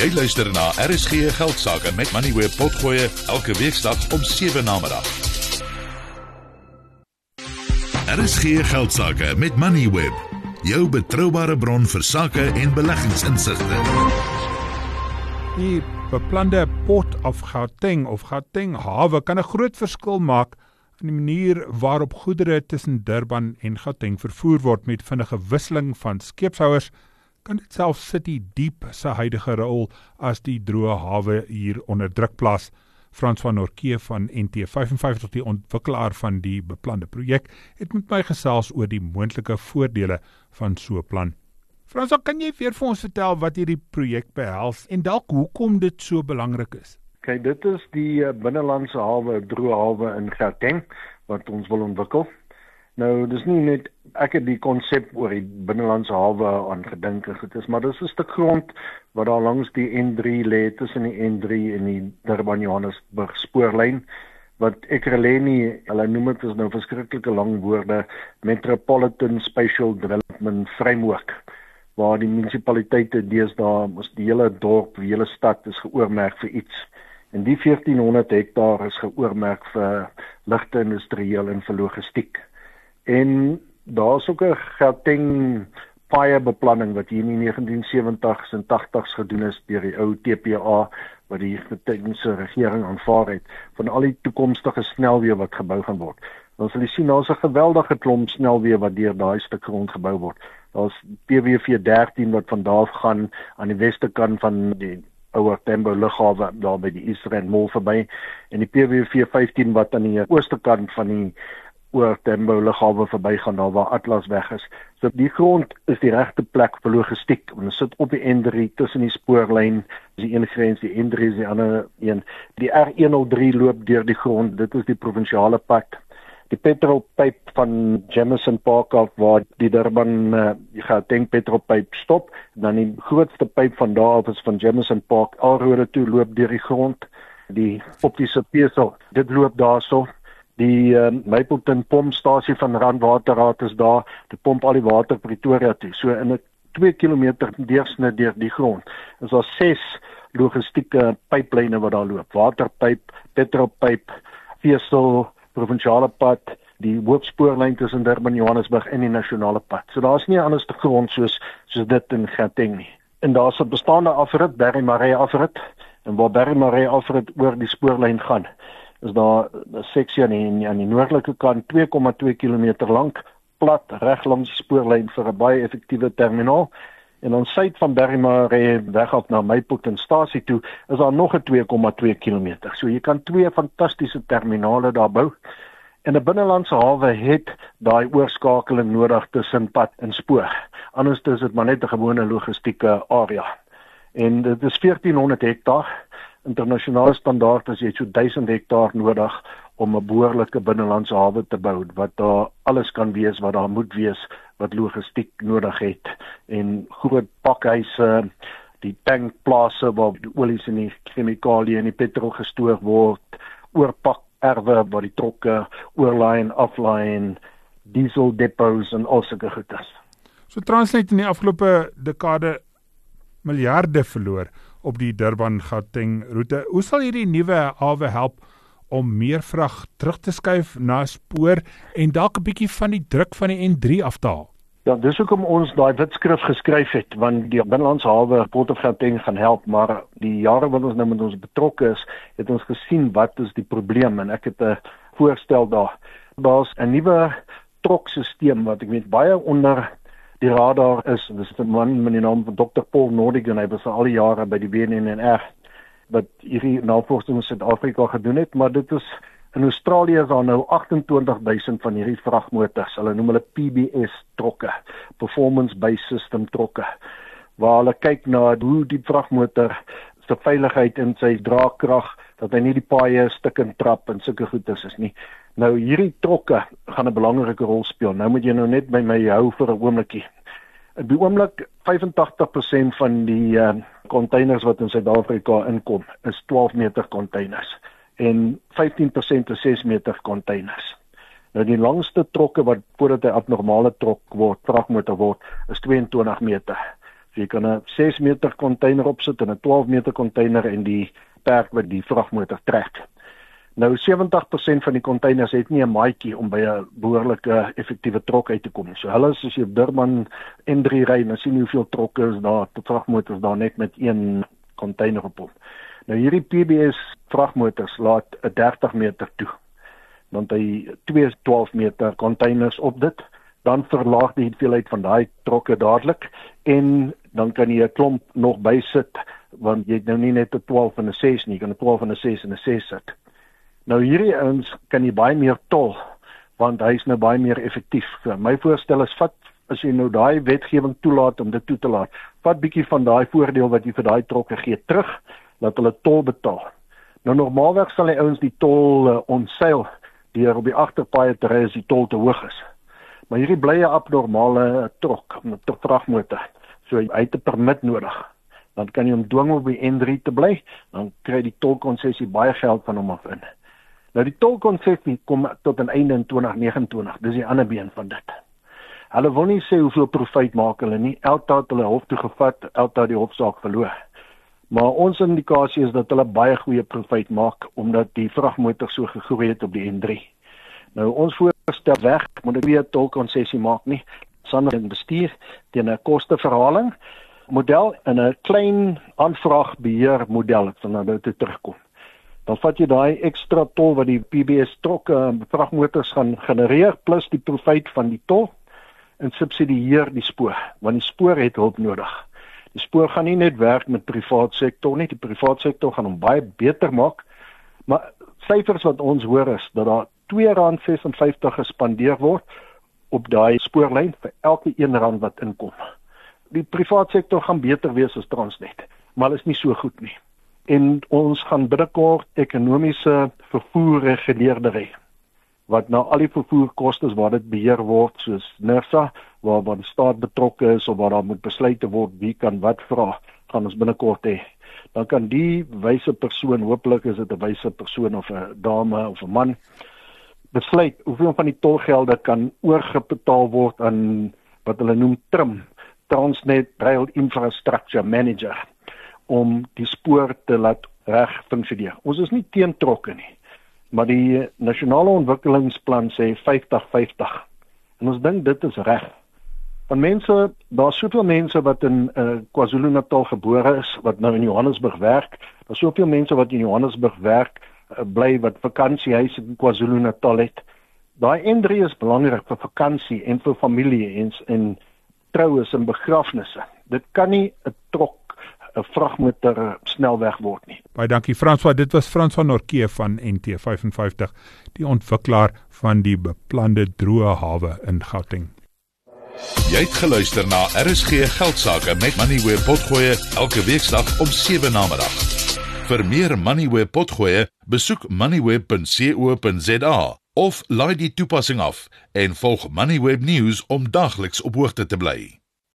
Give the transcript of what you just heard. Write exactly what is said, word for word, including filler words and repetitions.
Jy luister na R S G Geldsaake met Moneyweb Potgoe elke weeksdag om sewe namiddag. R S G Geldsaake met Moneyweb, jou betroubare bron vir sake en beleggingsinsigte. Die beplande Port of Gauteng of Gauteng hawe kan 'n groot verskil maak in die manier waarop goedere tussen Durban en Gauteng vervoer word. Met vinnige wisseling van skeepshouers kan dit self City Deep se huidige rol as die droë hawe hier onder druk plaas. Frans van Norke van N T vyf en vyftig, die ontwikkelaar van die beplande projek, het met my gesels oor die moontlike voordele van so 'n plan. Frans, kan jy weer vir ons vertel wat hierdie projek behels en dalk hoekom dit so belangrik is? Kijk, dit is die uh, binnelandse hawe, droë hawe in Gauteng, wat ons wil ontwikkel. Nou, dis nie net, ek het die konsep oor die binnelandse hawe aan gedink en goed is, maar dis 'n stuk grond wat daar langs die N drie lê, tussen die N drie en die Durban-Johannesburg spoorlyn, wat Ekurhuleni, hulle noem dit is nou verskriklike lang woorde, Metropolitan Spatial Development Framework, waar die munisipaliteite deesdae, mos die hele dorp, die hele stad is geoormerk vir iets. En die veertienhonderd hektaar is geoormerk vir ligte industrieel en vir logistiek. En daar is ook 'n Gauteng paie beplanning wat hier in die negentien sewentig's en tagtig's gedoen is deur die ou T P A wat die Gautengse regering aanvaar het van al die toekomstige snelweë wat gebou gaan word. Dan sal jy sien daar's 'n geweldige klomp snelweë wat deur daai stuk grond gebou word. Daar's P W V dertien wat van daar af gaan aan die weste kant van die ouer Tembo lughawe daar by die East Rand Mall verby en die P W V vyftien wat aan die ooste kant van die oor Tembo lughawe verby gaan daar waar Atlas weg is. So die grond is die regte plek vir logistiek. Ons sit op die N drie tussen die spoorlyn, dis die een grens, die N drie is die ander een. Die R honderddrie loop deur die grond, dit is die provinsiale pad. Die petrolpyp van Jameson Park af waar die Durban uh, die Gauteng petrolpyp stop, dan die grootste pyp van daar af is van Jameson Park alroede toe loop deur die grond. Die optiese pesel, dit loop daarso. Die uh, Mapleton pompstasie van Randwaterraad is daar, dit pomp al die water Pretoria toe. So in 'n twee kilometer deursnit deur die grond is daar ses logistieke pyplyne wat daar loop. Waterpyp, petrolpyp, pesel, provinsiale pad, die hoofspoorlyn tussen Durban en Johannesburg en die nasionale pad. So daar's nie anders te grond soos soos dit in Gauteng nie. En daar's 'n bestaande afrit, Berry Marais afrit, en waar Berry Marais afrit oor die spoorlyn gaan, is daar 'n seksie aan die, aan die noordelike kant twee komma twee kilometer lank, plat reg langs die spoorlyn vir 'n baie effektiewe terminaal. En aan suid van Berry Marais weg af na Mapleton stasie toe is daar nog 'n twee komma twee kilometer. So jy kan twee fantastiese terminale daar bou. En 'n binnelandse hawe het daai oorskakeling nodig tussen pad en spoor. Anders is dit maar net 'n gewone logistieke area. En dit is veertienhonderd hektaar. Internasionale standaard is jy so duisend hektaar nodig om 'n behoorlike binnelandse hawe te bou, wat daar alles kan wees, wat daar moet wees, wat logistiek nodig het, en groot pakhuise, die tankplase waar die olies en die chemikalieë en die petrol gestoor word, oorpakerwe waar die trokke oorlaai en aflaai en diesel depots en al sulke goedes. So Transnet in die afgelope dekade miljarde verloor op die Durban-Gauteng roete. Hoe sal hierdie nuwe hawe help om meer vrag terug te skuif na spoor en dalk 'n bietjie van die druk van die N drie af te haal? Ja, dis hoekom ons daai witskrif geskryf het, want die binnelandse hawe Port of Gauteng gaan help, maar die jare wat ons nou met ons betrokke is, het ons gesien wat is die probleem en ek het 'n voorstel daar. Daar's 'n nuwe trokstelsel wat ek weet baie onder die radar is. Dis 'n man met die naam van dokter Paul Nordigan, hy was al die jare by die W N N R wat hierdie navorsing in Suid-Afrika gedoen het, maar dit is in Australië is daar nou agtentwintig duisend van hierdie vragmotors. Hulle noem hulle P B S trokke, Performance Based System trokke, waar hulle kyk na hoe die vragmotor se veiligheid en sy draagkrag, dat hy nie die paaie stukkend trap en sulke goedes is nie. Nou hierdie trokke gaan 'n belangrike rol speel. Nou moet jy nou net by my hou vir 'n oomblikie. Op die oomblik vyfentagtig persent van die uh, containers wat in Suid-Afrika inkom is twaalf meter containers en vyftien persent is ses meter containers. Nou die langste trokke wat voordat hy abnormale trok word, vragmotor word, is twee en twintig meter. So jy kan 'n ses meter container opsit en 'n twaalf meter container en die perk wat die vragmotor trek. Nou sewentig persent van die containers het nie 'n maatjie om by 'n behoorlike effektiewe trok uit te kom. So hulle is as jy op Durban N drie ry, dan sien jy hoeveel trokke is daar, die vragmotors daar net met een container op hom. Nou hierdie P B S vragmotors laat 'n dertig meter toe. Dan het hy twee twaalf meter containers op dit, dan verlaag die hoeveelheid van daai trokke dadelik en dan kan jy 'n klomp nog bysit, want jy het nou nie net 'n twaalf en 'n ses nie, jy kan 'n twaalf en 'n ses en 'n ses sit. Nou hierdie ouens kan jy baie meer tol, want hy is nou baie meer effektief. So, my voorstel is, vat, as jy nou daai wetgewing toelaat om dit toe te laat, vat bietjie van daai voordeel wat jy vir daai trokke gee terug, laat hulle tol betaal. Nou normaalweg sal die ouens die tol uh, ontseil, deur op die agterpaaie te ry as die tol te hoog is. Maar hierdie bly 'n abnormale trok, 'n vragmotor. So hy het 'n permit nodig. Dan kan jy hom dwing op die N drie te bly, dan kry die tolkonsessie baie geld van hom af in. Nou die tolkonsessie kom tot 'n einde in twintig negenentwintig, dis die ander been van dit. Hulle wil nie sê hoeveel profijt maak hulle nie, Elta het hulle hof toe gevat, Elta het die hofsaak verloor. Maar ons indikasie is dat hulle baie goeie profijt maak, omdat die vragmotor so gegroei het op die N drie. Nou ons voorstel weg, moet ek weer tolkonsessie maak nie, sonder in bestuur, teen 'n kosteverhaling model en 'n klein aanvraagbeheer model, ek sal nou daartoe terugkom. Dan vat jy daai ekstra tol wat die P B S trokke vragmotors gaan genereer, plus die profijt van die tol, en subsidieer die spoor, want die spoor het hulp nodig. Die spoor gaan nie net werk met privaat sektor nie, die privaat sektor gaan hom baie beter maak, maar syfers wat ons hoor is, dat daar twee rand sesenvyftig gespandeer word op daai spoorlyn vir elke een rand wat inkom. Die privaat sektor gaan beter wees as Transnet, maar hulle is nie so goed nie. En ons gaan binnekort ekonomiese vervoer reguleerder hê, wat nou al die vervoerkostes waar dit beheer word, soos NERSA, waar, waar die staat betrokke is, of waar daar moet besluite word, wie kan wat vra, gaan ons binnekort hê. Dan kan die wyse persoon, hopelik is dit 'n wyse persoon of 'n dame of 'n man, besluit hoeveel van die tolgelde kan oorgebetaal word aan wat hulle noem T R I M, Transnet Rail Infrastructure Manager, om die spoor te laat reg funksioneer. Ons is nie teen trokke nie, maar die nasionale ontwikkelingsplan sê vyftig vyftig. En ons dink dit is reg. Van mense, daar's soveel mense wat in uh, KwaZulu-Natal gebore is, wat nou in Johannesburg werk. Daar's soveel mense wat in Johannesburg werk, uh, bly wat vakansiehuise in KwaZulu-Natal het. Daai N drie is belangrik vir vakansie en vir familie en, en troues en begrafnisse. Dit kan nie 'n trok 'n vragmotor snelweg word nie. Baie dankie François, dit was Frans van Norke van N T vyfenvyftig, die ontwikkelaar van die beplande droë hawe in Gauteng. Jy het geluister na R S G Geldsaake met Moneyweb Potgoe elke weeksdag om sewe namiddag. Vir meer Moneyweb Potgoe, besoek moneyweb punt co punt za of laai die toepassing af en volg Moneyweb News om dagliks op hoogte te bly.